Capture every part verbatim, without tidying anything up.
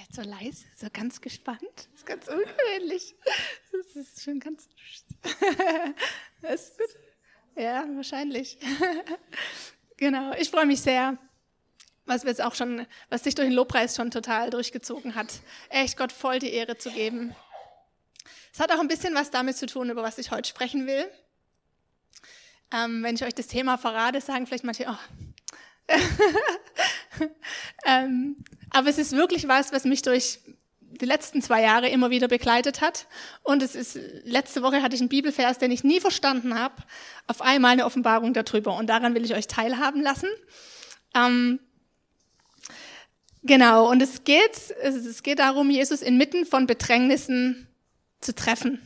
seid so leise, so ganz gespannt. Das ist ganz ungewöhnlich. Das ist schon ganz... Das ist gut. Ja, wahrscheinlich. Genau, ich freue mich sehr, was wir jetzt auch schon, was sich durch den Lobpreis schon total durchgezogen hat. Echt Gott voll die Ehre zu geben. Es hat auch ein bisschen was damit zu tun, über was ich heute sprechen will. Ähm, wenn ich euch das Thema verrate, sagen vielleicht manche, oh. ähm, aber es ist wirklich was, was mich durch die letzten zwei Jahre immer wieder begleitet hat. Und es ist, letzte Woche hatte ich einen Bibelvers, den ich nie verstanden habe, auf einmal eine Offenbarung darüber. Und daran will ich euch teilhaben lassen. Ähm, genau, und es geht, es, es geht darum, Jesus inmitten von Bedrängnissen zu treffen.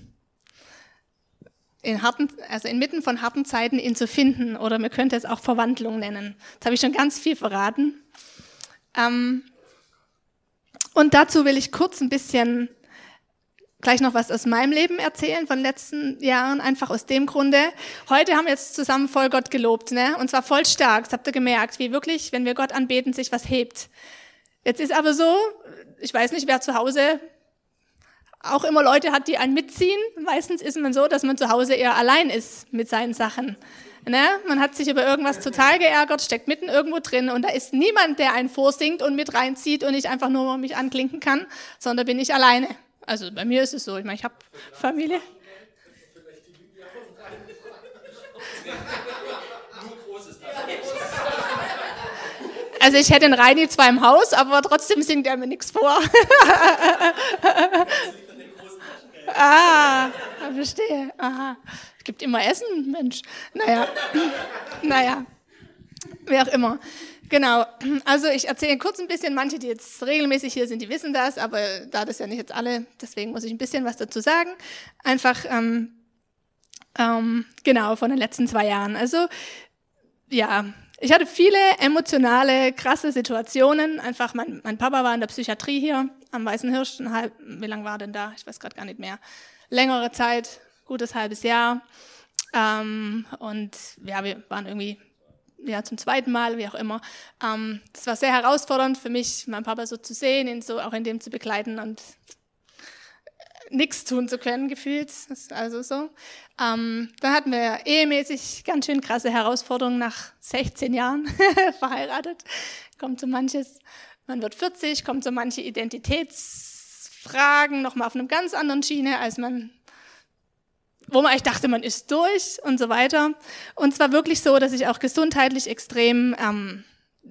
In harten, also inmitten von harten Zeiten ihn zu finden, oder man könnte es auch Verwandlung nennen. Jetzt habe ich schon ganz viel verraten. Ähm, und dazu will ich kurz ein bisschen gleich noch was aus meinem Leben erzählen, von den letzten Jahren, einfach aus dem Grunde. Heute haben wir jetzt zusammen voll Gott gelobt, ne? Und zwar voll stark, das habt ihr gemerkt, wie wirklich, wenn wir Gott anbeten, sich was hebt. Jetzt ist aber so, ich weiß nicht, wer zu Hause auch immer Leute hat, die einen mitziehen. Meistens ist man so, dass man zu Hause eher allein ist mit seinen Sachen. Ne? Man hat sich über irgendwas total geärgert, steckt mitten irgendwo drin und da ist niemand, der einen vorsingt und mit reinzieht und ich einfach nur mich anklinken kann, sondern bin ich alleine. Also bei mir ist es so, ich meine, ich habe Familie. Also ich hätte den Reini zwar im Haus, aber trotzdem singt er mir nichts vor. Ah, verstehe. Aha. Es gibt immer Essen, Mensch. Naja, naja, wie auch immer. Genau, also ich erzähle kurz ein bisschen, manche, die jetzt regelmäßig hier sind, die wissen das, aber da das ja nicht jetzt alle, deswegen muss ich ein bisschen was dazu sagen. Einfach, ähm, ähm, genau, von den letzten zwei Jahren. Also, ja, ich hatte viele emotionale, krasse Situationen. Einfach, mein, mein Papa war in der Psychiatrie hier am Weißen Hirsch. Ein halb, wie lange war er denn da? Ich weiß gerade gar nicht mehr. Längere Zeit, gutes halbes Jahr. Ähm, und ja, wir waren irgendwie ja zum zweiten Mal, wie auch immer. Ähm, das war sehr herausfordernd für mich, meinen Papa so zu sehen, ihn so auch in dem zu begleiten und nichts tun zu können, gefühlt. Das ist also so. Ähm, dann hatten wir ehemäßig ganz schön krasse Herausforderungen nach sechzehn Jahren verheiratet. Kommt so manches, man wird vierzig, kommt so manche Identitätsfragen nochmal auf einem ganz anderen Schiene, als man, wo man eigentlich dachte, man ist durch und so weiter. Und es war wirklich so, dass ich auch gesundheitlich extrem ähm,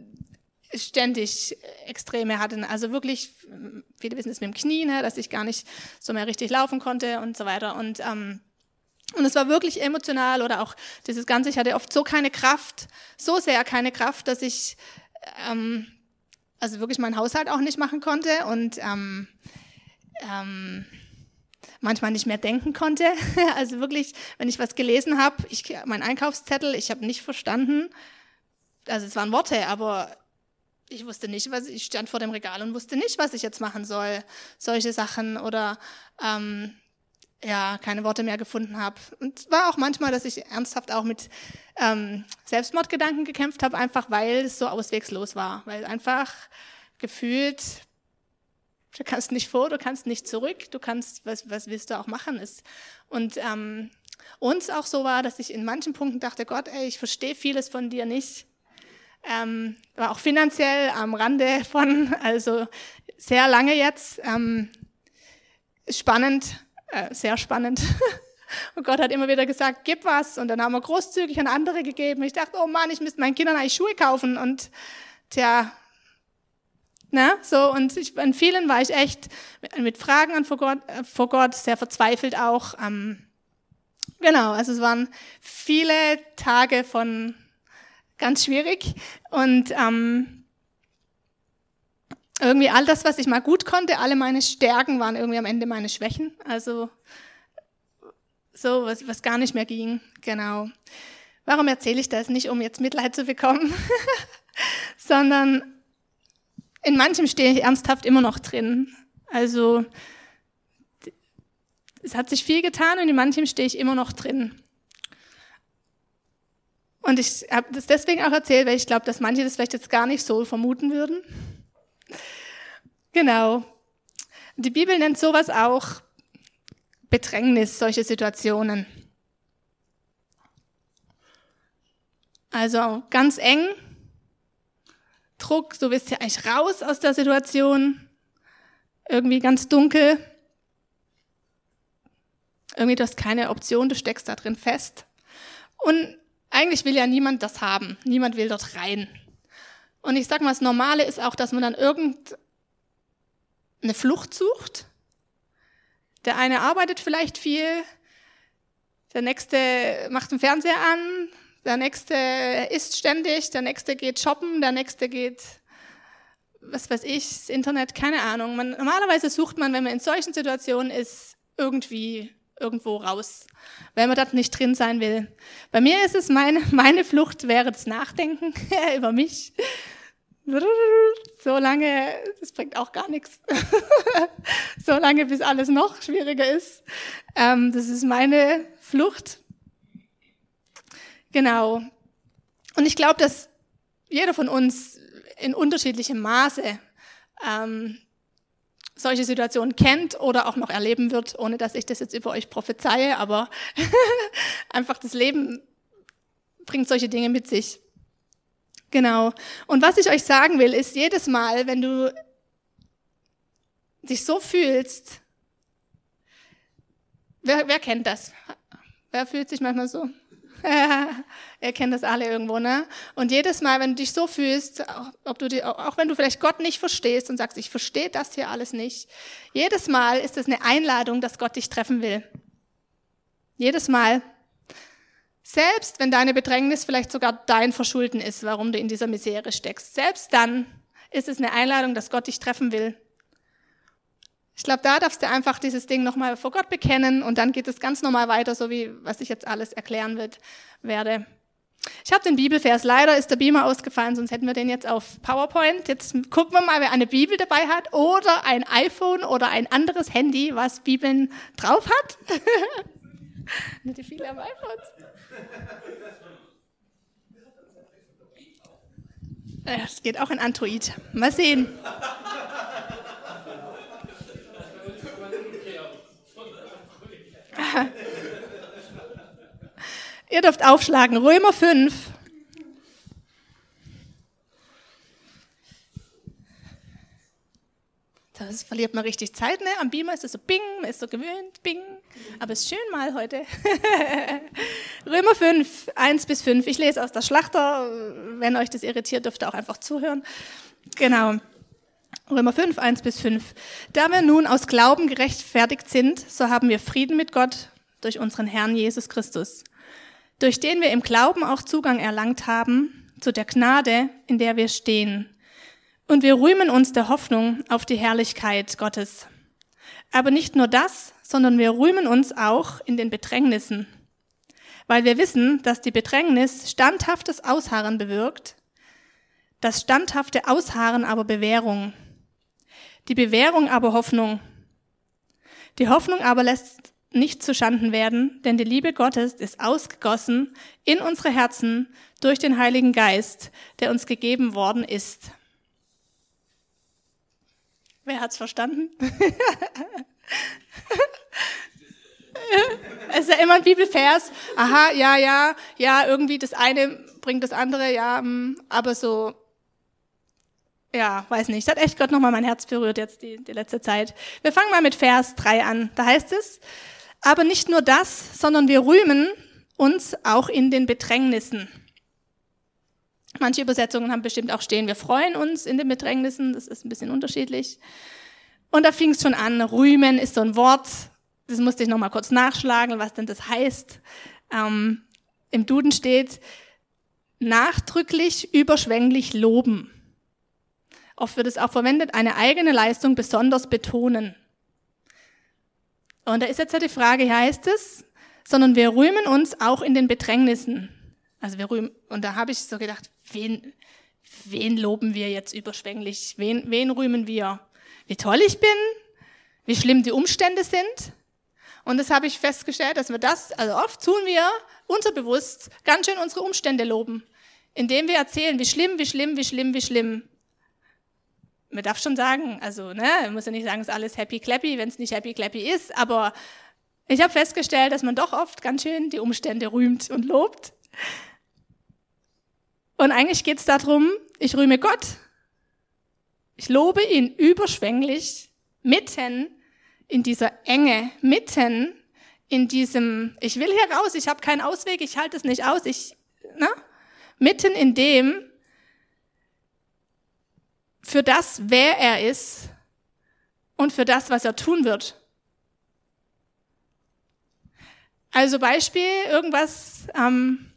ständig Extreme hatte. Also wirklich, viele wissen es mit dem Knie, ne, dass ich gar nicht so mehr richtig laufen konnte und so weiter. Und ähm, und es war wirklich emotional oder auch dieses Ganze, ich hatte oft so keine Kraft, so sehr keine Kraft, dass ich ähm, also wirklich meinen Haushalt auch nicht machen konnte und ähm, ähm, manchmal nicht mehr denken konnte. Also wirklich, wenn ich was gelesen habe, ich mein Einkaufszettel, ich habe nicht verstanden, also es waren Worte, aber ich wusste nicht, was ich stand vor dem Regal und wusste nicht, was ich jetzt machen soll. Solche Sachen oder ähm, ja, keine Worte mehr gefunden habe. Und war auch manchmal, dass ich ernsthaft auch mit ähm, Selbstmordgedanken gekämpft habe, einfach weil es so auswegslos war. Weil einfach gefühlt, du kannst nicht vor, du kannst nicht zurück, du kannst, was, was willst du auch machen? Ist. Und ähm, uns auch so war, dass ich in manchen Punkten dachte, Gott, ey, ich verstehe vieles von dir nicht. Ähm, war auch finanziell am Rande von, also sehr lange jetzt, ähm, spannend, äh, sehr spannend. Und Gott hat immer wieder gesagt, gib was. Und dann haben wir großzügig an andere gegeben. Ich dachte, oh Mann, ich müsste meinen Kindern eigentlich Schuhe kaufen. Und tja, na, so. Und ich, an vielen war ich echt mit, mit Fragen an vor Gott, äh, vor Gott, sehr verzweifelt auch. Ähm, genau, also es waren viele Tage von ganz schwierig und ähm, irgendwie all das, was ich mal gut konnte, alle meine Stärken waren irgendwie am Ende meine Schwächen, also so, was, was gar nicht mehr ging, genau. Warum erzähle ich das? Nicht, um jetzt Mitleid zu bekommen, sondern in manchem stehe ich ernsthaft immer noch drin, also es hat sich viel getan und in manchem stehe ich immer noch drin. Und ich habe das deswegen auch erzählt, weil ich glaube, dass manche das vielleicht jetzt gar nicht so vermuten würden. Genau. Die Bibel nennt sowas auch Bedrängnis, solche Situationen. Also ganz eng, Druck, du willst ja eigentlich raus aus der Situation, irgendwie ganz dunkel, irgendwie du hast keine Option, du steckst da drin fest. Und eigentlich will ja niemand das haben, niemand will dort rein. Und ich sag mal, das Normale ist auch, dass man dann irgendeine Flucht sucht. Der eine arbeitet vielleicht viel, der nächste macht den Fernseher an, der nächste isst ständig, der nächste geht shoppen, der nächste geht, was weiß ich, das Internet, keine Ahnung. Man, normalerweise sucht man, wenn man in solchen Situationen ist, irgendwie irgendwo raus, weil man dort nicht drin sein will. Bei mir ist es, meine, meine Flucht wäre das Nachdenken über mich. So lange, das bringt auch gar nichts. So lange, bis alles noch schwieriger ist. Ähm, das ist meine Flucht. Genau. Und ich glaube, dass jeder von uns in unterschiedlichem Maße ähm, solche Situationen kennt oder auch noch erleben wird, ohne dass ich das jetzt über euch prophezeie, aber einfach das Leben bringt solche Dinge mit sich. Genau. Und was ich euch sagen will, ist jedes Mal, wenn du dich so fühlst, wer, wer kennt das? Wer fühlt sich manchmal so? Ihr kennt das alle irgendwo, ne? Und jedes Mal, wenn du dich so fühlst, auch, ob du die, auch wenn du vielleicht Gott nicht verstehst und sagst, ich verstehe das hier alles nicht, jedes Mal ist es eine Einladung, dass Gott dich treffen will. Jedes Mal. Selbst wenn deine Bedrängnis vielleicht sogar dein Verschulden ist, warum du in dieser Misere steckst. Selbst dann ist es eine Einladung, dass Gott dich treffen will. Ich glaube, da darfst du einfach dieses Ding nochmal vor Gott bekennen und dann geht es ganz normal weiter, so wie was ich jetzt alles erklären wird, werde. Ich habe den Bibelvers, leider ist der Beamer ausgefallen, sonst hätten wir den jetzt auf PowerPoint. Jetzt gucken wir mal, wer eine Bibel dabei hat oder ein iPhone oder ein anderes Handy, was Bibeln drauf hat. Nicht viele am iPhone. Es geht auch in Android. Mal sehen. Ihr dürft aufschlagen. Römer fünf. Das verliert man richtig Zeit, ne? Am Beamer ist es so bing, man ist so gewöhnt, bing. Aber es ist schön mal heute. Römer fünf, eins bis fünf. Ich lese aus der Schlachter. Wenn euch das irritiert, dürft ihr auch einfach zuhören. Genau. Römer fünf, eins bis fünf. Da wir nun aus Glauben gerechtfertigt sind, so haben wir Frieden mit Gott durch unseren Herrn Jesus Christus, durch den wir im Glauben auch Zugang erlangt haben zu der Gnade, in der wir stehen. Und wir rühmen uns der Hoffnung auf die Herrlichkeit Gottes. Aber nicht nur das, sondern wir rühmen uns auch in den Bedrängnissen, weil wir wissen, dass die Bedrängnis standhaftes Ausharren bewirkt, das standhafte Ausharren aber Bewährung, die Bewährung aber Hoffnung. Die Hoffnung aber lässt nicht zuschanden werden, denn die Liebe Gottes ist ausgegossen in unsere Herzen durch den Heiligen Geist, der uns gegeben worden ist. Wer hat's verstanden? Es ist ja immer ein Bibelvers. Aha, ja, ja, ja, irgendwie das eine bringt das andere, ja, aber so, ja, weiß nicht. Das hat echt Gott nochmal mein Herz berührt jetzt die, die letzte Zeit. Wir fangen mal mit Vers drei an. Da heißt es, aber nicht nur das, sondern wir rühmen uns auch in den Bedrängnissen. Manche Übersetzungen haben bestimmt auch stehen, wir freuen uns in den Bedrängnissen, das ist ein bisschen unterschiedlich. Und da fing es schon an, rühmen ist so ein Wort, das musste ich nochmal kurz nachschlagen, was denn das heißt. Ähm, im Duden steht, nachdrücklich, überschwänglich loben. Oft wird es auch verwendet, eine eigene Leistung besonders betonen. Und da ist jetzt ja die Frage, hier heißt es, sondern wir rühmen uns auch in den Bedrängnissen. Also wir rühmen, und da habe ich so gedacht, wen, wen loben wir jetzt überschwänglich? Wen, wen rühmen wir? Wie toll ich bin? Wie schlimm die Umstände sind? Und das habe ich festgestellt, dass wir das, also oft tun wir unterbewusst ganz schön unsere Umstände loben, indem wir erzählen, wie schlimm, wie schlimm, wie schlimm, wie schlimm man darf schon sagen, also ne, man muss ja nicht sagen, es ist alles happy clappy, wenn es nicht happy clappy ist, aber ich habe festgestellt, dass man doch oft ganz schön die Umstände rühmt und lobt. Und eigentlich geht es darum, ich rühme Gott. Ich lobe ihn überschwänglich, mitten in dieser Enge, mitten in diesem, ich will hier raus, ich habe keinen Ausweg, ich halte es nicht aus, ich, ne? Mitten in dem, für das, wer er ist und für das, was er tun wird. Also Beispiel, irgendwas, ähm,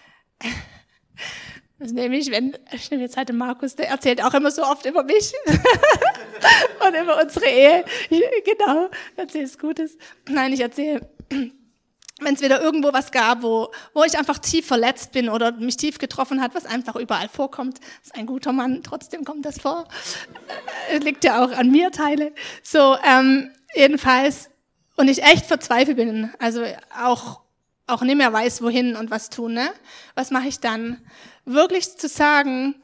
das nehme ich, wenn, ich nehme jetzt halt den Markus, der erzählt auch immer so oft über mich und über unsere Ehe. Ich, genau, erzählst Gutes. Nein, ich erzähle, wenn es wieder irgendwo was gab, wo, wo ich einfach tief verletzt bin oder mich tief getroffen hat, was einfach überall vorkommt. Das ist ein guter Mann, trotzdem kommt das vor. Liegt ja auch an mir, Teile. So, ähm, jedenfalls, und ich echt verzweifelt bin, also auch, auch nicht mehr weiß, wohin und was tun, ne? Was mache ich dann? Wirklich zu sagen,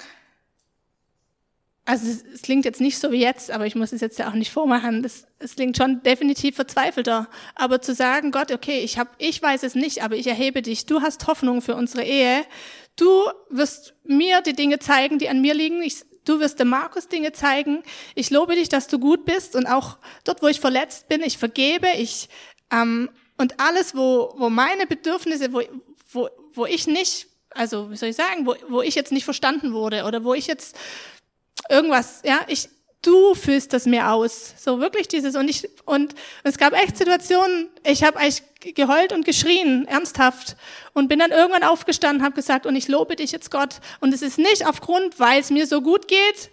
also es, es klingt jetzt nicht so wie jetzt, aber ich muss es jetzt ja auch nicht vormachen, das, es klingt schon definitiv verzweifelter, aber zu sagen, Gott, okay, ich hab, ich weiß es nicht, aber ich erhebe dich, du hast Hoffnung für unsere Ehe, du wirst mir die Dinge zeigen, die an mir liegen, ich, du wirst dem Markus Dinge zeigen, ich lobe dich, dass du gut bist und auch dort, wo ich verletzt bin, ich vergebe, ich, ähm, und alles, wo, wo meine Bedürfnisse, wo, wo, wo ich nicht, also wie soll ich sagen, wo, wo ich jetzt nicht verstanden wurde oder wo ich jetzt irgendwas, ja, ich, du fühlst das mir aus, so wirklich dieses und ich und es gab echt Situationen, ich habe eigentlich geheult und geschrien, ernsthaft und bin dann irgendwann aufgestanden, habe gesagt und ich lobe dich jetzt Gott und es ist nicht aufgrund, weil es mir so gut geht,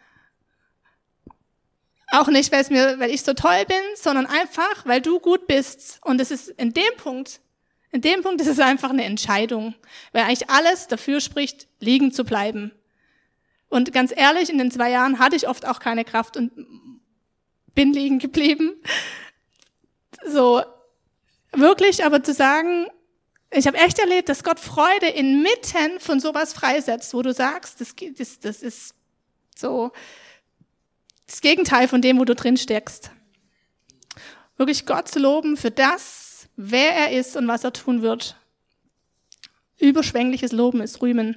auch nicht, weil es mir, weil ich so toll bin, sondern einfach, weil du gut bist und es ist in dem Punkt, in dem Punkt ist es einfach eine Entscheidung, weil eigentlich alles dafür spricht, liegen zu bleiben. Und ganz ehrlich, in den zwei Jahren hatte ich oft auch keine Kraft und bin liegen geblieben. So, wirklich, aber zu sagen, ich habe echt erlebt, dass Gott Freude inmitten von sowas freisetzt, wo du sagst, das, das, das ist so das Gegenteil von dem, wo du drin steckst. Wirklich Gott zu loben für das, wer er ist und was er tun wird. Überschwängliches Loben ist Rühmen.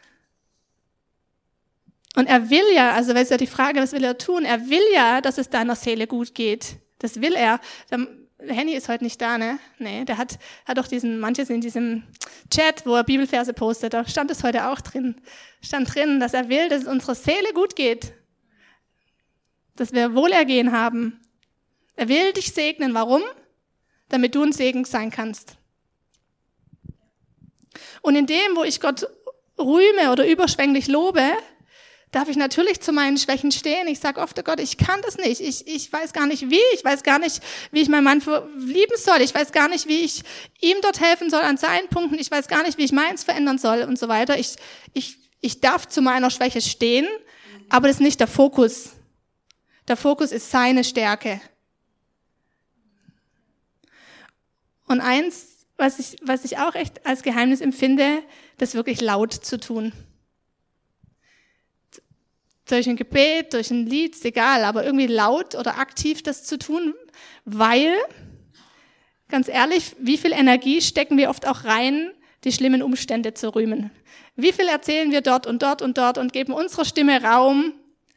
Und er will ja, also weil es ja die Frage, was will er tun? Er will ja, dass es deiner Seele gut geht. Das will er. Der Henny ist heute nicht da, ne? Nee, der hat, hat doch diesen, manches in diesem Chat, wo er Bibelverse postet, da stand es heute auch drin. Stand drin, dass er will, dass es unserer Seele gut geht. Dass wir Wohlergehen haben. Er will dich segnen. Warum? Damit du ein Segen sein kannst. Und in dem, wo ich Gott rühme oder überschwänglich lobe, darf ich natürlich zu meinen Schwächen stehen. Ich sage oft, oh Gott, ich kann das nicht. Ich, ich weiß gar nicht wie. Ich weiß gar nicht, wie ich meinen Mann lieben soll. Ich weiß gar nicht, wie ich ihm dort helfen soll an seinen Punkten. Ich weiß gar nicht, wie ich meins verändern soll und so weiter. Ich, ich, ich darf zu meiner Schwäche stehen, aber das ist nicht der Fokus. Der Fokus ist seine Stärke. Und eins, was ich, was ich auch echt als Geheimnis empfinde, das wirklich laut zu tun. Durch ein Gebet, durch ein Lied, ist egal, aber irgendwie laut oder aktiv das zu tun, weil, ganz ehrlich, wie viel Energie stecken wir oft auch rein, die schlimmen Umstände zu rühmen? Wie viel erzählen wir dort und dort und dort und geben unserer Stimme Raum,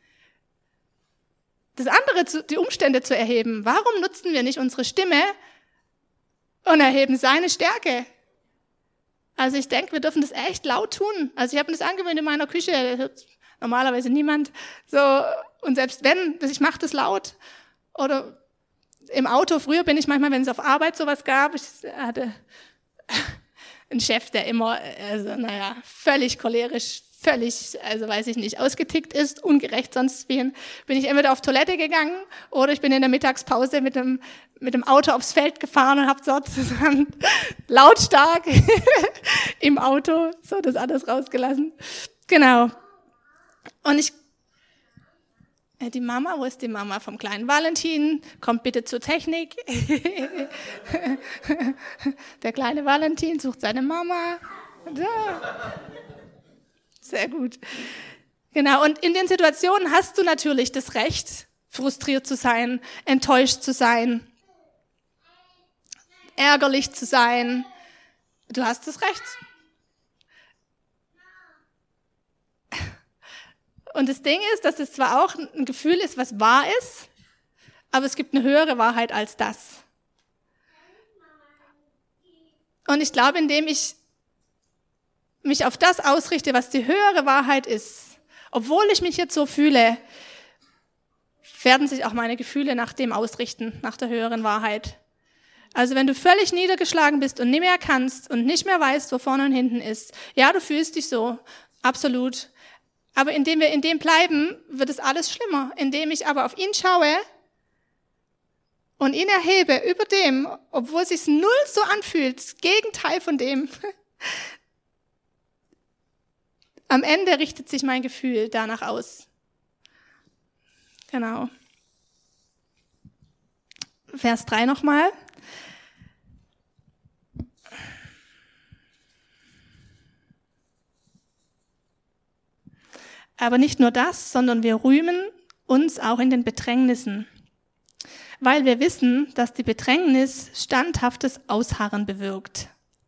das andere, zu, die Umstände zu erheben? Warum nutzen wir nicht unsere Stimme und erheben seine Stärke? Also ich denke, wir dürfen das echt laut tun. Also ich habe mir das angewöhnt in meiner Küche, normalerweise niemand. So, und selbst wenn, ich mache das laut. Oder im Auto, früher bin ich manchmal, wenn es auf Arbeit sowas gab, ich hatte einen Chef, der immer, also naja, völlig cholerisch, völlig, also weiß ich nicht, ausgetickt ist, ungerecht sonst wen, bin ich entweder auf Toilette gegangen oder ich bin in der Mittagspause mit dem, mit dem Auto aufs Feld gefahren und habe dort dann lautstark im Auto so das alles rausgelassen. Genau. Und ich, äh, die Mama, wo ist die Mama vom kleinen Valentin? Kommt bitte zur Technik. Der kleine Valentin sucht seine Mama. Da. Sehr gut. Genau, und in den Situationen hast du natürlich das Recht, frustriert zu sein, enttäuscht zu sein, ärgerlich zu sein. Du hast das Recht. Und das Ding ist, dass es zwar auch ein Gefühl ist, was wahr ist, aber es gibt eine höhere Wahrheit als das. Und ich glaube, indem ich mich auf das ausrichte, was die höhere Wahrheit ist, obwohl ich mich jetzt so fühle, werden sich auch meine Gefühle nach dem ausrichten, nach der höheren Wahrheit. Also wenn du völlig niedergeschlagen bist und nicht mehr kannst und nicht mehr weißt, wo vorne und hinten ist, ja, du fühlst dich so, absolut. Aber indem wir in dem bleiben, wird es alles schlimmer. Indem ich aber auf ihn schaue und ihn erhebe über dem, obwohl es sich null so anfühlt, das Gegenteil von dem. Am Ende richtet sich mein Gefühl danach aus. Genau. Vers drei nochmal. Aber nicht nur das, sondern wir rühmen uns auch in den Bedrängnissen, weil wir wissen, dass die Bedrängnis standhaftes Ausharren bewirkt.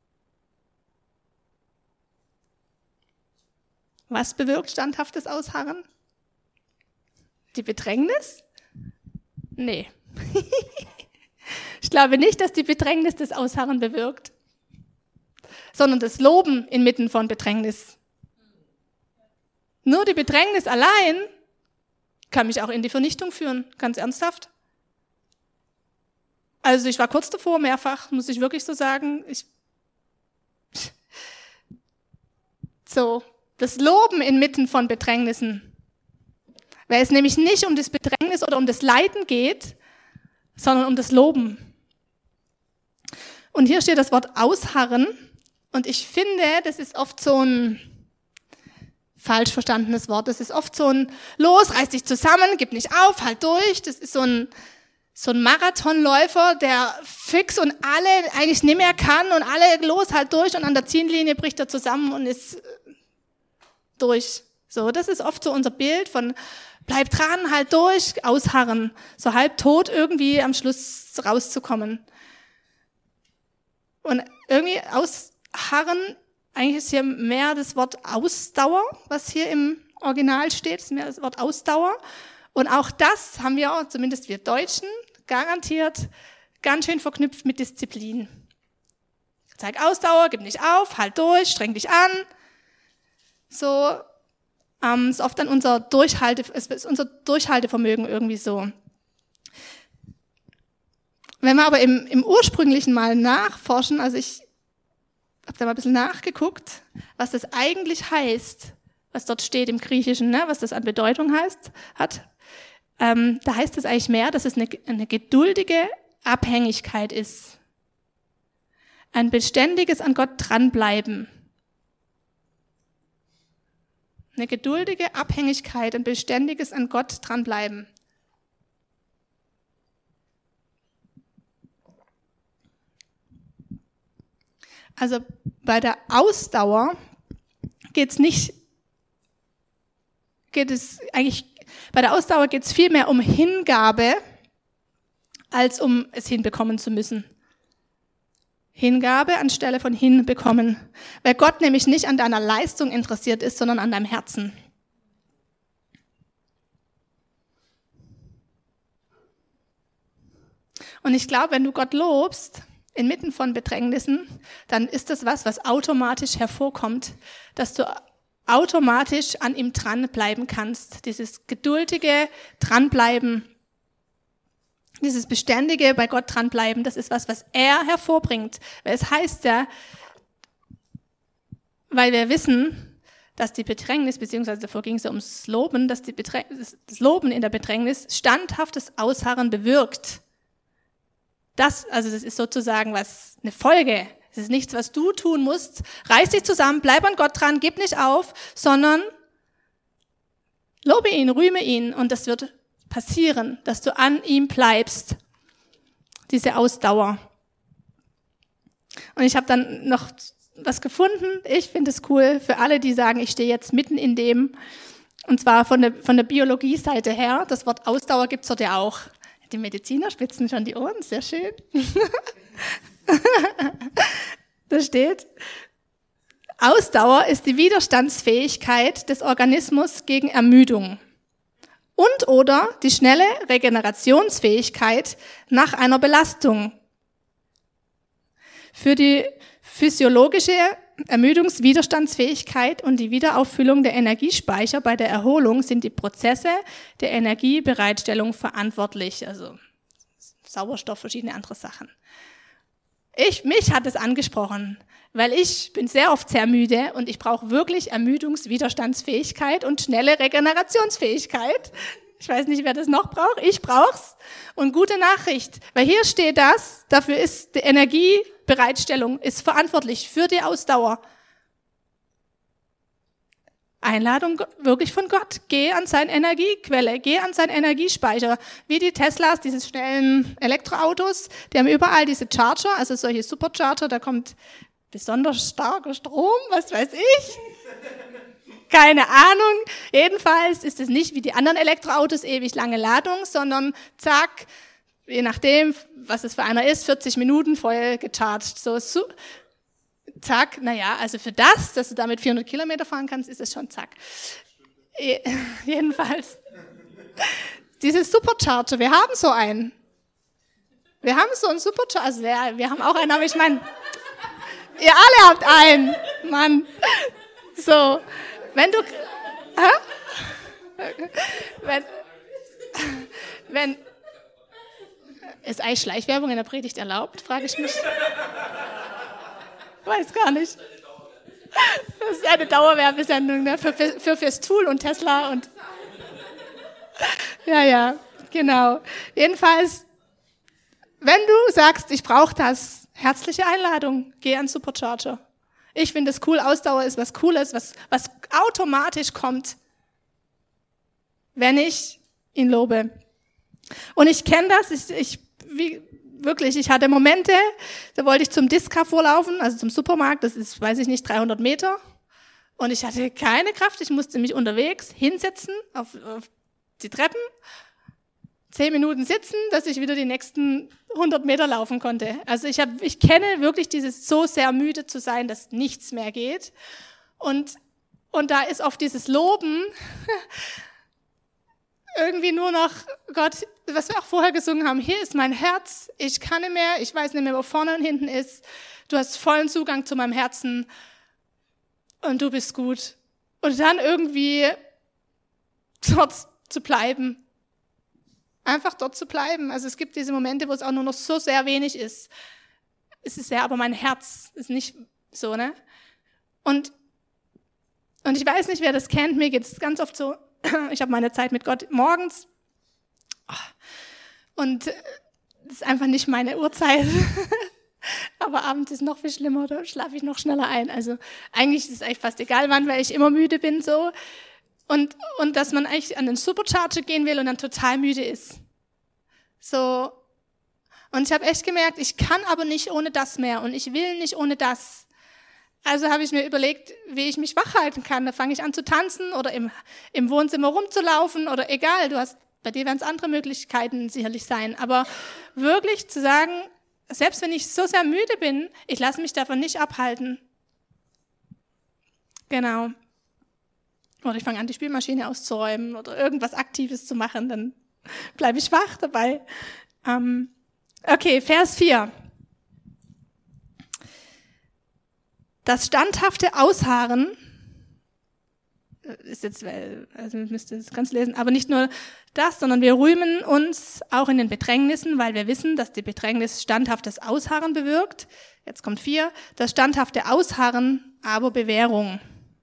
Was bewirkt standhaftes Ausharren? Die Bedrängnis? Nee. Ich glaube nicht, dass die Bedrängnis das Ausharren bewirkt, sondern das Loben inmitten von Bedrängnis. Nur die Bedrängnis allein kann mich auch in die Vernichtung führen, ganz ernsthaft. Also ich war kurz davor, mehrfach, muss ich wirklich so sagen. Ich so, das Loben inmitten von Bedrängnissen. Weil es nämlich nicht um das Bedrängnis oder um das Leiden geht, sondern um das Loben. Und hier steht das Wort ausharren. Und ich finde, das ist oft so ein falsch verstandenes Wort. Das ist oft so ein, los, reiß dich zusammen, gib nicht auf, halt durch. Das ist so ein, so ein Marathonläufer, der fix und alle eigentlich nicht mehr kann und alle los, halt durch und an der Ziellinie bricht er zusammen und ist durch. So, das ist oft so unser Bild von bleib dran, halt durch, ausharren. So halb tot irgendwie am Schluss rauszukommen. Und irgendwie ausharren, eigentlich ist hier mehr das Wort Ausdauer, was hier im Original steht, ist mehr das Wort Ausdauer. Und auch das haben wir, zumindest wir Deutschen, garantiert ganz schön verknüpft mit Disziplin. Zeig Ausdauer, gib nicht auf, halt durch, streng dich an. So, ähm, ist oft dann unser Durchhalte, ist unser Durchhaltevermögen irgendwie so. Wenn wir aber im, im Ursprünglichen mal nachforschen, also ich habe da mal ein bisschen nachgeguckt, was das eigentlich heißt, was dort steht im Griechischen, ne, was das an Bedeutung heißt, hat. Ähm, da heißt es eigentlich mehr, dass es eine, eine geduldige Abhängigkeit ist. Ein beständiges an Gott dranbleiben. Eine geduldige Abhängigkeit, ein beständiges an Gott dranbleiben. Also bei der Ausdauer geht es nicht, geht es eigentlich, bei der Ausdauer geht es viel mehr um Hingabe, als um es hinbekommen zu müssen. Hingabe anstelle von hinbekommen. Weil Gott nämlich nicht an deiner Leistung interessiert ist, sondern an deinem Herzen. Und ich glaube, wenn du Gott lobst, inmitten von Bedrängnissen, dann ist das was, was automatisch hervorkommt, dass du automatisch an ihm dranbleiben kannst. Dieses geduldige Dranbleiben, dieses beständige bei Gott dranbleiben, das ist was, was er hervorbringt. Weil es heißt ja, weil wir wissen, dass die Bedrängnis, beziehungsweise davor ging es ja ums Loben, dass die Bedrängnis, das Loben in der Bedrängnis standhaftes Ausharren bewirkt. Das, also das ist sozusagen was, eine Folge. Es ist nichts, was du tun musst. Reiß dich zusammen, bleib an Gott dran, gib nicht auf, sondern lobe ihn, rühme ihn und das wird passieren, dass du an ihm bleibst. Diese Ausdauer. Und ich habe dann noch was gefunden. Ich finde es cool für alle, die sagen, ich stehe jetzt mitten in dem. Und zwar von der, von der Biologie-Seite her. Das Wort Ausdauer gibt es dort ja auch. Die Mediziner spitzen schon die Ohren, sehr schön. Da steht, Ausdauer ist die Widerstandsfähigkeit des Organismus gegen Ermüdung und oder die schnelle Regenerationsfähigkeit nach einer Belastung. Für die physiologische Ermüdungswiderstandsfähigkeit und die Wiederauffüllung der Energiespeicher bei der Erholung sind die Prozesse der Energiebereitstellung verantwortlich, also Sauerstoff, verschiedene andere Sachen. Ich, mich hat es angesprochen, weil ich bin sehr oft sehr müde und ich brauche wirklich Ermüdungswiderstandsfähigkeit und schnelle Regenerationsfähigkeit. Ich weiß nicht, wer das noch braucht. Ich brauch's. Und gute Nachricht, weil hier steht das, dafür ist die Energiebereitstellung ist verantwortlich für die Ausdauer. Einladung wirklich von Gott. Geh an seine Energiequelle, geh an seinen Energiespeicher. Wie die Teslas, diese schnellen Elektroautos, die haben überall diese Charger, also solche Supercharger, da kommt besonders starker Strom, was weiß ich. Keine Ahnung. Jedenfalls ist es nicht wie die anderen Elektroautos ewig lange Ladung, sondern zack, je nachdem, was es für einer ist, vierzig Minuten voll gecharged. So, so zack, naja, also für das, dass du damit vierhundert Kilometer fahren kannst, ist es schon zack. Je, jedenfalls, diese Supercharger, wir haben so einen. Wir haben so einen Supercharger, also wir, wir haben auch einen, aber ich meine, ihr alle habt einen, Mann. So, wenn du, hä? wenn, wenn, ist eigentlich Schleichwerbung in der Predigt erlaubt, frage ich mich. Weiß gar nicht. Das ist eine Dauerwerbesendung, ne? für, für, für Festool und Tesla und ja, ja, genau. Jedenfalls, wenn du sagst, ich brauche das, herzliche Einladung, geh an Supercharger. Ich finde es cool, Ausdauer ist was Cooles, was, was automatisch kommt, wenn ich ihn lobe. Und ich kenne das, ich, ich wie, wirklich, ich hatte Momente, da wollte ich zum Disca vorlaufen, also zum Supermarkt, das ist, weiß ich nicht, dreihundert Meter. Und ich hatte keine Kraft, ich musste mich unterwegs hinsetzen auf, auf die Treppen, zehn Minuten sitzen, dass ich wieder die nächsten hundert Meter laufen konnte. Also ich habe, ich kenne wirklich dieses so sehr müde zu sein, dass nichts mehr geht. Und, und da ist oft dieses Loben irgendwie nur noch, Gott, was wir auch vorher gesungen haben, hier ist mein Herz, ich kann nicht mehr, ich weiß nicht mehr, wo vorne und hinten ist. Du hast vollen Zugang zu meinem Herzen und du bist gut. Und dann irgendwie dort zu bleiben. Einfach dort zu bleiben. Also es gibt diese Momente, wo es auch nur noch so sehr wenig ist. Es ist ja, aber mein Herz ist nicht so, ne? Und, und ich weiß nicht, wer das kennt, mir geht es ganz oft so, ich habe meine Zeit mit Gott morgens und das ist einfach nicht meine Uhrzeit. Aber abends ist noch viel schlimmer, da schlafe ich noch schneller ein. Also eigentlich ist es eigentlich fast egal wann, weil ich immer müde bin so. Und, und dass man eigentlich an den Supercharger gehen will und dann total müde ist. So. Und ich habe echt gemerkt, ich kann aber nicht ohne das mehr und ich will nicht ohne das. Also habe ich mir überlegt, wie ich mich wach halten kann. Da fange ich an zu tanzen oder im, im Wohnzimmer rumzulaufen oder egal, du hast, bei dir werden es andere Möglichkeiten sicherlich sein. Aber wirklich zu sagen, selbst wenn ich so sehr müde bin, ich lasse mich davon nicht abhalten. Genau. Oder ich fange an, die Spülmaschine auszuräumen oder irgendwas Aktives zu machen, dann bleibe ich wach dabei. Ähm, okay, Vers vier. Das standhafte Ausharren, ist jetzt, also ihr müsst es ganz lesen, aber nicht nur das, sondern wir rühmen uns auch in den Bedrängnissen, weil wir wissen, dass die Bedrängnis standhaftes Ausharren bewirkt. Jetzt kommt vier. Das standhafte Ausharren, aber Bewährung.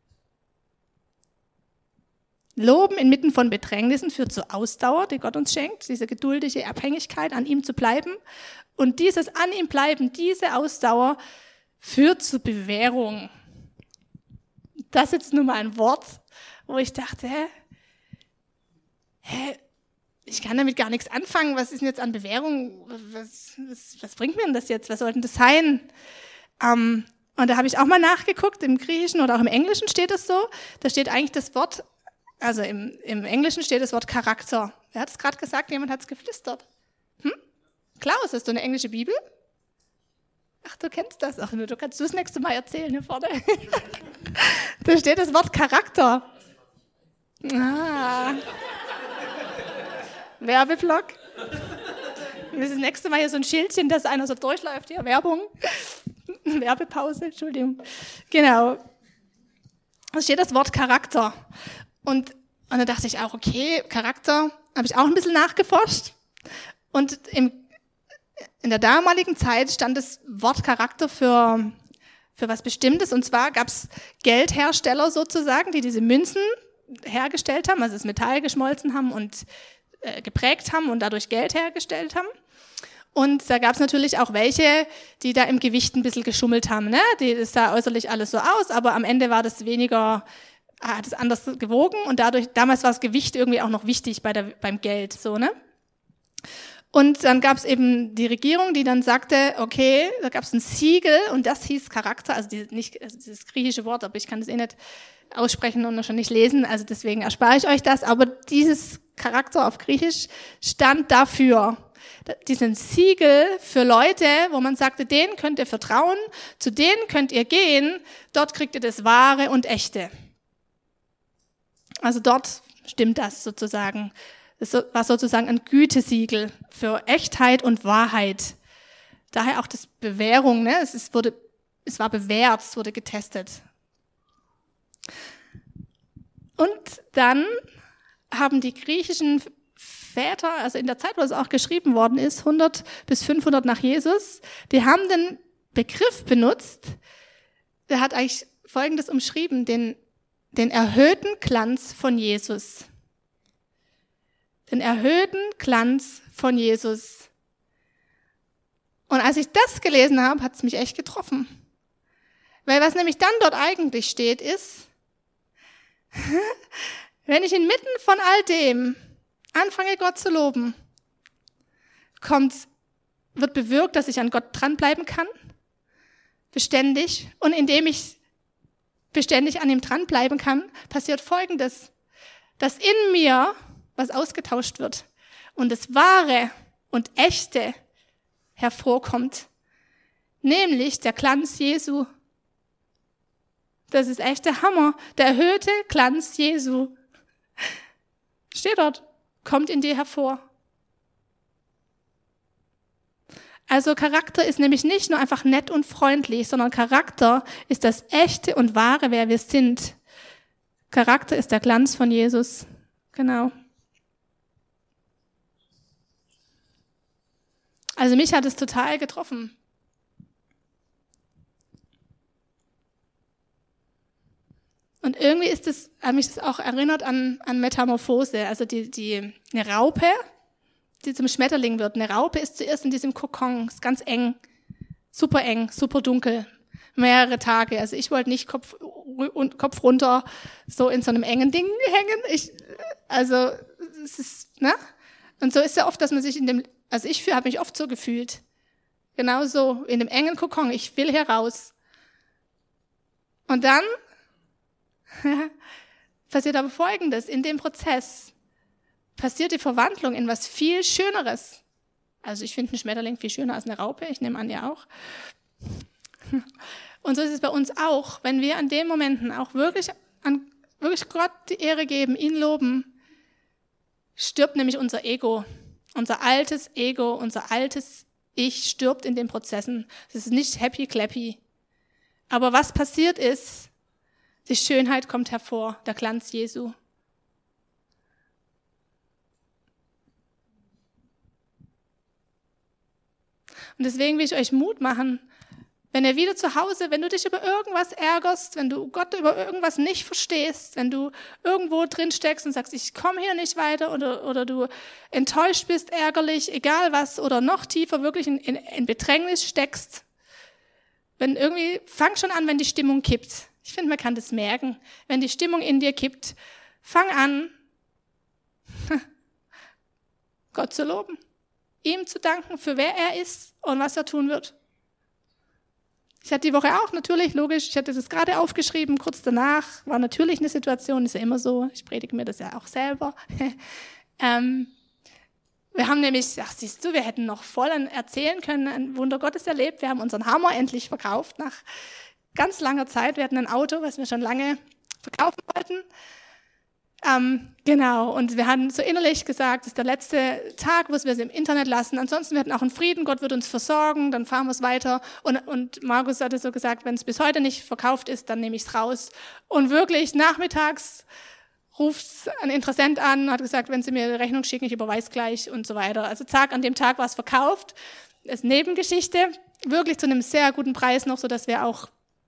Loben inmitten von Bedrängnissen führt zur Ausdauer, die Gott uns schenkt, diese geduldige Abhängigkeit, an ihm zu bleiben. Und dieses an ihm bleiben, diese Ausdauer führt zur Bewährung. Das ist jetzt nur mal ein Wort, wo ich dachte, hä, hä, ich kann damit gar nichts anfangen. Was ist denn jetzt an Bewährung? Was, was, was bringt mir denn das jetzt? Was soll denn das sein? Ähm, und da habe ich auch mal nachgeguckt, im Griechischen oder auch im Englischen steht das so. Da steht eigentlich das Wort also im, im Englischen steht das Wort Charakter. Wer hat es gerade gesagt? Jemand hat es geflüstert. Hm? Klaus, hast du eine englische Bibel? Ach, du kennst das. Ach, du kannst du das nächste Mal erzählen hier vorne. Da steht das Wort Charakter. Ah. Werbeblock. Das ist das nächste Mal hier so ein Schildchen, dass einer so durchläuft. Hier, Werbung. Werbepause, Entschuldigung. Genau. Da steht das Wort Charakter. Und, und da dachte ich auch, okay, Charakter, habe ich auch ein bisschen nachgeforscht. Und im, in der damaligen Zeit stand das Wort Charakter für, für was Bestimmtes. Und zwar gab es Geldhersteller sozusagen, die diese Münzen hergestellt haben, also das Metall geschmolzen haben und äh, geprägt haben und dadurch Geld hergestellt haben. Und da gab es natürlich auch welche, die da im Gewicht ein bisschen geschummelt haben. Ne? Die, das sah äußerlich alles so aus, aber am Ende war das weniger, hat es anders gewogen und dadurch, damals war das Gewicht irgendwie auch noch wichtig bei der, beim Geld. So, ne? Und dann gab es eben die Regierung, die dann sagte, okay, da gab es ein Siegel und das hieß Charakter, also, die, nicht, also dieses griechische Wort, aber ich kann das eh nicht aussprechen und schon nicht lesen, also deswegen erspare ich euch das, aber dieses Charakter auf Griechisch stand dafür, diesen Siegel für Leute, wo man sagte, denen könnt ihr vertrauen, zu denen könnt ihr gehen, dort kriegt ihr das Wahre und Echte. Also dort stimmt das sozusagen. Das war sozusagen ein Gütesiegel für Echtheit und Wahrheit. Daher auch das Bewährung, ne? Es, ist, wurde, es war bewährt, es wurde getestet. Und dann haben die griechischen Väter, also in der Zeit, wo es auch geschrieben worden ist, hundert bis fünfhundert nach Jesus, die haben den Begriff benutzt, der hat eigentlich Folgendes umschrieben, den, den erhöhten Glanz von Jesus. Den erhöhten Glanz von Jesus. Und als ich das gelesen habe, hat es mich echt getroffen. Weil was nämlich dann dort eigentlich steht, ist, wenn ich inmitten von all dem anfange, Gott zu loben, kommt, wird bewirkt, dass ich an Gott dranbleiben kann, beständig. Und indem ich beständig an ihm dranbleiben kann, passiert Folgendes, dass in mir was ausgetauscht wird und das Wahre und Echte hervorkommt, nämlich der Glanz Jesu. Das ist echt der Hammer, der erhöhte Glanz Jesu. Steht dort. Kommt in dir hervor. Also Charakter ist nämlich nicht nur einfach nett und freundlich, sondern Charakter ist das Echte und Wahre, wer wir sind. Charakter ist der Glanz von Jesus. Genau. Also mich hat es total getroffen. Und irgendwie ist es, hat mich das auch erinnert an, an Metamorphose, also die, die, eine Raupe, die zum Schmetterling wird. Eine Raupe ist zuerst in diesem Kokon, ist ganz eng, super eng, super dunkel, mehrere Tage. Also ich wollte nicht Kopf, Kopf runter so in so einem engen Ding hängen. Ich, also es ist, ne? Und so ist ja oft, dass man sich in dem, also ich habe mich oft so gefühlt, genauso in dem engen Kokon. Ich will hier raus. Und dann passiert aber Folgendes, in dem Prozess passiert die Verwandlung in was viel Schöneres. Also ich finde einen Schmetterling viel schöner als eine Raupe, ich nehme an, ihr auch. Und so ist es bei uns auch, wenn wir an den Momenten auch wirklich, an, wirklich Gott die Ehre geben, ihn loben, stirbt nämlich unser Ego, unser altes Ego, unser altes Ich stirbt in den Prozessen. Es ist nicht happy clappy. Aber was passiert ist, die Schönheit kommt hervor, der Glanz Jesu. Und deswegen will ich euch Mut machen, wenn ihr wieder zu Hause, wenn du dich über irgendwas ärgerst, wenn du Gott über irgendwas nicht verstehst, wenn du irgendwo drin steckst und sagst, ich komme hier nicht weiter oder, oder du enttäuscht bist, ärgerlich, egal was, oder noch tiefer wirklich in, in, in Bedrängnis steckst, wenn irgendwie, fang schon an, wenn die Stimmung kippt. Ich finde, man kann das merken. Wenn die Stimmung in dir kippt, fang an, Gott zu loben, ihm zu danken für wer er ist und was er tun wird. Ich hatte die Woche auch, natürlich, logisch, ich hatte das gerade aufgeschrieben, kurz danach war natürlich eine Situation, ist ja immer so, ich predige mir das ja auch selber. ähm, wir haben nämlich, ach siehst du, wir hätten noch voll erzählen können, ein Wunder Gottes erlebt, wir haben unseren Hammer endlich verkauft, nach ganz langer Zeit, wir hatten ein Auto, was wir schon lange verkaufen wollten. Ähm, genau, und wir hatten so innerlich gesagt, das ist der letzte Tag, wo wir es im Internet lassen. Ansonsten, wir hatten auch einen Frieden, Gott wird uns versorgen, dann fahren wir es weiter. Und, und Markus hatte so gesagt, wenn es bis heute nicht verkauft ist, dann nehme ich es raus. Und wirklich, nachmittags ruft ein Interessent an, hat gesagt, wenn Sie mir eine Rechnung schicken, ich überweise gleich und so weiter. Also Tag, an dem Tag war es verkauft. Das ist Nebengeschichte, wirklich zu einem sehr guten Preis noch, sodass wir auch,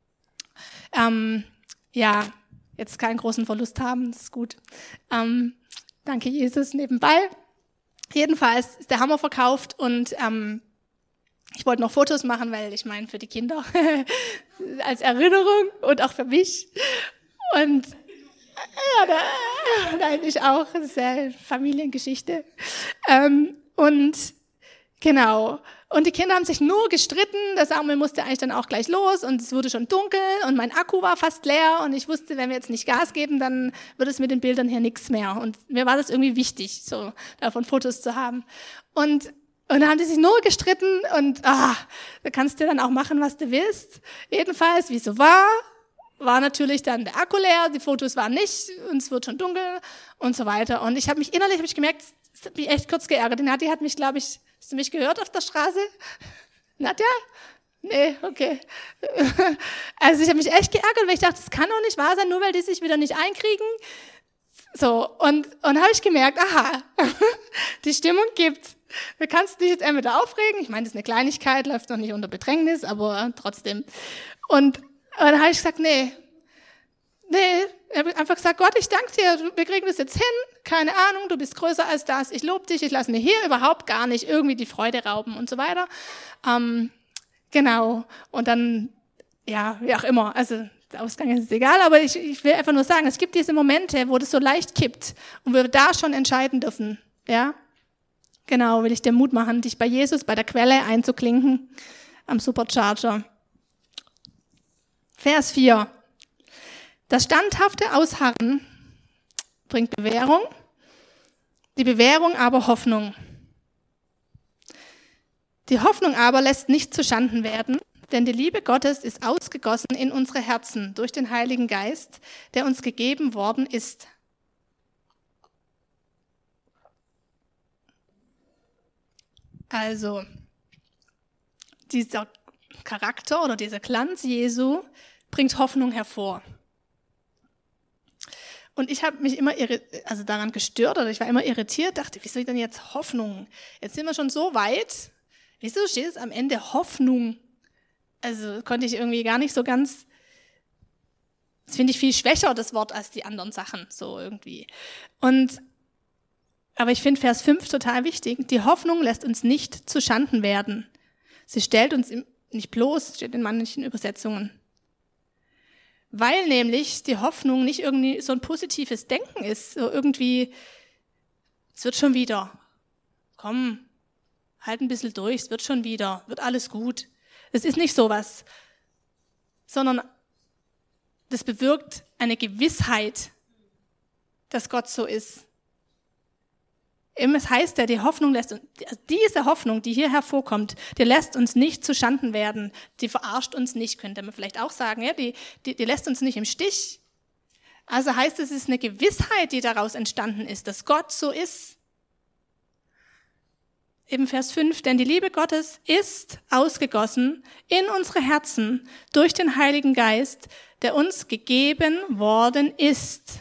ähm, ja, jetzt keinen großen Verlust haben, das ist gut. Ähm, danke Jesus, nebenbei. Jedenfalls ist der Hammer verkauft und ähm, ich wollte noch Fotos machen, weil ich meine, für die Kinder als Erinnerung und auch für mich. Und ja, da, nein, ich auch, das ist ja Familiengeschichte. Ähm, und genau. Und die Kinder haben sich nur gestritten, der Samuel musste eigentlich dann auch gleich los und es wurde schon dunkel und mein Akku war fast leer und ich wusste, wenn wir jetzt nicht Gas geben, dann wird es mit den Bildern hier nichts mehr. Und mir war das irgendwie wichtig, so davon Fotos zu haben. Und, und da haben die sich nur gestritten und ah, da kannst du dann auch machen, was du willst. Jedenfalls, wie es so war, war natürlich dann der Akku leer, die Fotos waren nicht und es wird schon dunkel und so weiter. Und ich habe mich innerlich hab ich gemerkt, es hat mich echt kurz geärgert. Die Nadja hat mich, glaube ich, hast du mich gehört auf der Straße? Nadja? Nee, okay. Also ich habe mich echt geärgert, weil ich dachte, das kann doch nicht wahr sein, nur weil die sich wieder nicht einkriegen. So, und, und habe ich gemerkt, aha, die Stimmung gibt. Du kannst dich jetzt entweder aufregen, ich meine, das ist eine Kleinigkeit, läuft noch nicht unter Bedrängnis, aber trotzdem. Und, und dann habe ich gesagt, nee, nee, ich habe einfach gesagt, Gott, ich danke dir, wir kriegen das jetzt hin, keine Ahnung, du bist größer als das, ich lobe dich, ich lasse mir hier überhaupt gar nicht irgendwie die Freude rauben und so weiter. Ähm, genau, und dann, ja, wie auch immer, also der Ausgang ist egal, aber ich, ich will einfach nur sagen, es gibt diese Momente, wo das so leicht kippt und wir da schon entscheiden dürfen, ja. Genau, will ich dir Mut machen, dich bei Jesus, bei der Quelle einzuklinken, am Supercharger. Vers vier. Das standhafte Ausharren bringt Bewährung, die Bewährung aber Hoffnung. Die Hoffnung aber lässt nicht zuschanden werden, denn die Liebe Gottes ist ausgegossen in unsere Herzen durch den Heiligen Geist, der uns gegeben worden ist. Also, dieser Charakter oder dieser Glanz Jesu bringt Hoffnung hervor. Und ich habe mich immer also daran gestört oder ich war immer irritiert, dachte, wieso denn jetzt Hoffnung? Jetzt sind wir schon so weit. Wieso steht es am Ende Hoffnung? Also konnte ich irgendwie gar nicht so ganz, das finde ich viel schwächer, das Wort, als die anderen Sachen, so irgendwie. Und, aber ich finde Vers fünf total wichtig. Die Hoffnung lässt uns nicht zu Schanden werden. Sie stellt uns nicht bloß, steht in manchen Übersetzungen. Weil nämlich die Hoffnung nicht irgendwie so ein positives Denken ist, so irgendwie, es wird schon wieder, komm, halt ein bisschen durch, es wird schon wieder, wird alles gut. Es ist nicht sowas, sondern das bewirkt eine Gewissheit, dass Gott so ist. Es heißt ja, die Hoffnung lässt uns, diese Hoffnung, die hier hervorkommt, die lässt uns nicht zu Schanden werden, die verarscht uns nicht, könnte man vielleicht auch sagen, ja, die, die, die lässt uns nicht im Stich. Also heißt es, es ist eine Gewissheit, die daraus entstanden ist, dass Gott so ist. Eben Vers fünf, denn die Liebe Gottes ist ausgegossen in unsere Herzen durch den Heiligen Geist, der uns gegeben worden ist.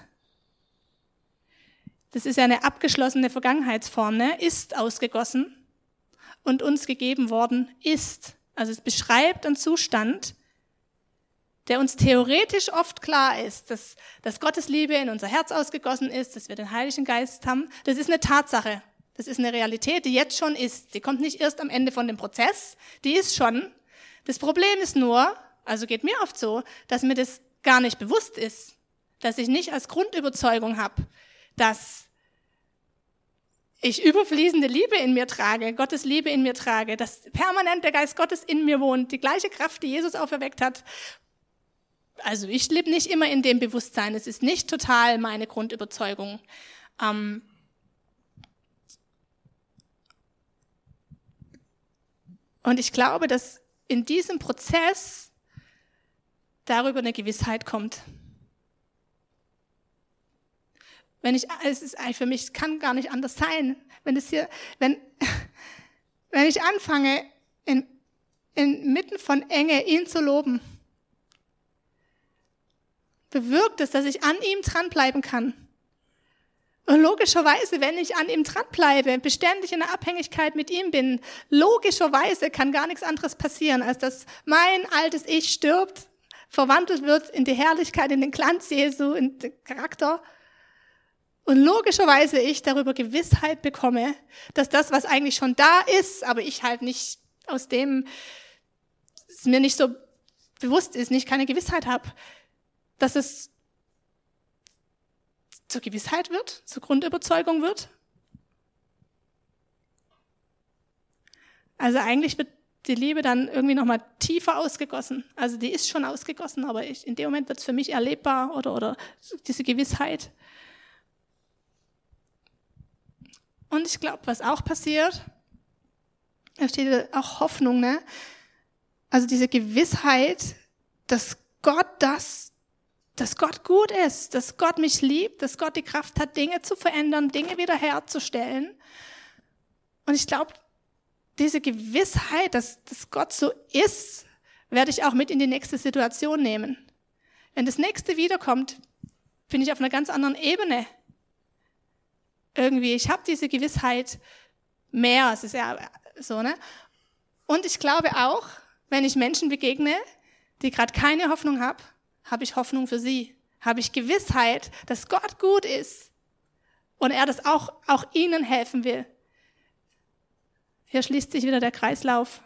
Das ist ja eine abgeschlossene Vergangenheitsform, ne? Ist ausgegossen und uns gegeben worden ist. Also es beschreibt einen Zustand, der uns theoretisch oft klar ist, dass, dass Gottes Liebe in unser Herz ausgegossen ist, dass wir den Heiligen Geist haben. Das ist eine Tatsache. Das ist eine Realität, die jetzt schon ist. Die kommt nicht erst am Ende von dem Prozess, die ist schon. Das Problem ist nur, also geht mir oft so, dass mir das gar nicht bewusst ist, dass ich nicht als Grundüberzeugung habe, dass ich überfließende Liebe in mir trage, Gottes Liebe in mir trage, dass permanent der Geist Gottes in mir wohnt, die gleiche Kraft, die Jesus auferweckt hat. Also ich lebe nicht immer in dem Bewusstsein, es ist nicht total meine Grundüberzeugung. Ähm Und ich glaube, dass in diesem Prozess darüber eine Gewissheit kommt. Wenn ich, es ist eigentlich für mich, es kann gar nicht anders sein. Wenn es hier, wenn, wenn ich anfange, in, inmitten von Enge ihn zu loben, bewirkt es, dass ich an ihm dranbleiben kann. Und logischerweise, wenn ich an ihm dranbleibe, beständig in der Abhängigkeit mit ihm bin, logischerweise kann gar nichts anderes passieren, als dass mein altes Ich stirbt, verwandelt wird in die Herrlichkeit, in den Glanz Jesu, in den Charakter. Und logischerweise ich darüber Gewissheit bekomme, dass das, was eigentlich schon da ist, aber ich halt nicht aus dem, es mir nicht so bewusst ist, nicht keine Gewissheit habe, dass es zur Gewissheit wird, zur Grundüberzeugung wird. Also eigentlich wird die Liebe dann irgendwie nochmal tiefer ausgegossen. Also die ist schon ausgegossen, aber ich, in dem Moment wird es für mich erlebbar oder, oder diese Gewissheit. Und ich glaube, was auch passiert, da steht auch Hoffnung, ne? Also diese Gewissheit, dass Gott das, dass Gott gut ist, dass Gott mich liebt, dass Gott die Kraft hat, Dinge zu verändern, Dinge wiederherzustellen. Und ich glaube, diese Gewissheit, dass, dass Gott so ist, werde ich auch mit in die nächste Situation nehmen. Wenn das nächste wiederkommt, bin ich auf einer ganz anderen Ebene. Irgendwie, ich habe diese Gewissheit mehr, es ist ja so, ne? Und ich glaube auch, wenn ich Menschen begegne, die gerade keine Hoffnung haben, habe ich Hoffnung für sie. Habe ich Gewissheit, dass Gott gut ist und er das auch, auch ihnen helfen will. Hier schließt sich wieder der Kreislauf.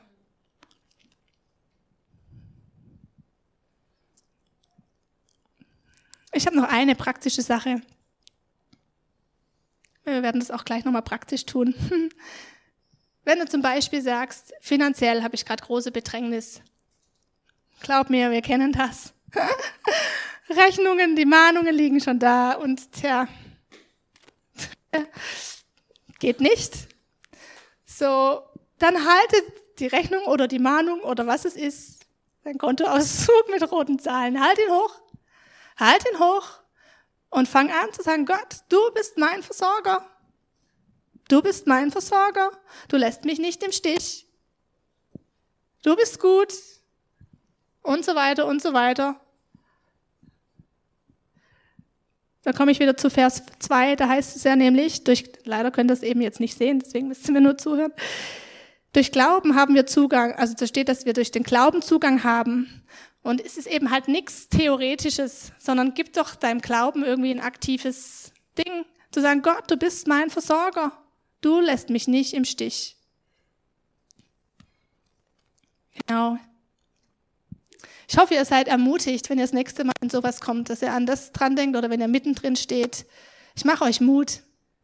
Ich habe noch eine praktische Sache. Wir werden das auch gleich nochmal praktisch tun. Wenn du zum Beispiel sagst, finanziell habe ich gerade große Bedrängnis. Glaub mir, wir kennen das. Rechnungen, die Mahnungen liegen schon da und tja, geht nicht. So, dann haltet die Rechnung oder die Mahnung oder was es ist, dein Kontoauszug mit roten Zahlen, halt ihn hoch, halt ihn hoch und fang an zu sagen, Gott, du bist mein Versorger. Du bist mein Versorger. Du lässt mich nicht im Stich. Du bist gut. Und so weiter und so weiter. Da komme ich wieder zu Vers zwei, da heißt es ja nämlich, durch, leider könnt ihr das eben jetzt nicht sehen, deswegen müsst ihr mir nur zuhören. Durch Glauben haben wir Zugang, also da steht, dass wir durch den Glauben Zugang haben. Und es ist eben halt nichts Theoretisches, sondern gib doch deinem Glauben irgendwie ein aktives Ding, zu sagen, Gott, du bist mein Versorger. Du lässt mich nicht im Stich. Genau. Ich hoffe, ihr seid ermutigt, wenn ihr das nächste Mal in sowas kommt, dass ihr an das dran denkt oder wenn ihr mittendrin steht. Ich mache euch Mut,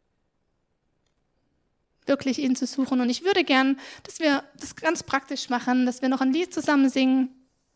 wirklich ihn zu suchen. Und ich würde gern, dass wir das ganz praktisch machen, dass wir noch ein Lied zusammen singen.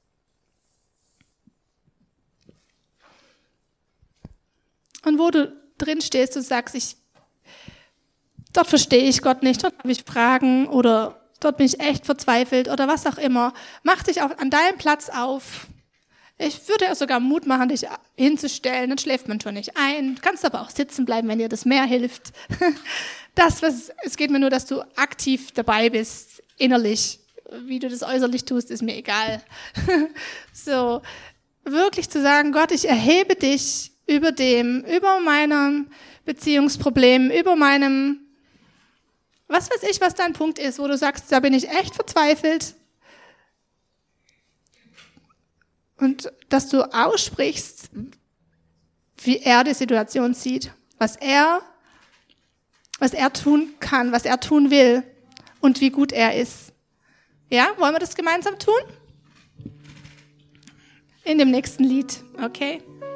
Und wo du drin stehst und sagst, ich, dort verstehe ich Gott nicht, dort habe ich Fragen oder dort bin ich echt verzweifelt oder was auch immer. Mach dich auch an deinem Platz auf. Ich würde ja sogar Mut machen, dich hinzustellen, dann schläft man schon nicht ein. Du kannst aber auch sitzen bleiben, wenn dir das mehr hilft. Das, was, es geht mir nur, dass du aktiv dabei bist, innerlich. Wie du das äußerlich tust, ist mir egal. So, wirklich zu sagen, Gott, ich erhebe dich über dem, über meinem Beziehungsproblem, über meinem, was weiß ich, was dein Punkt ist, wo du sagst, da bin ich echt verzweifelt. Und dass du aussprichst, wie er die Situation sieht, was er, was er tun kann, was er tun will und wie gut er ist. Ja, wollen wir das gemeinsam tun? In dem nächsten Lied, okay?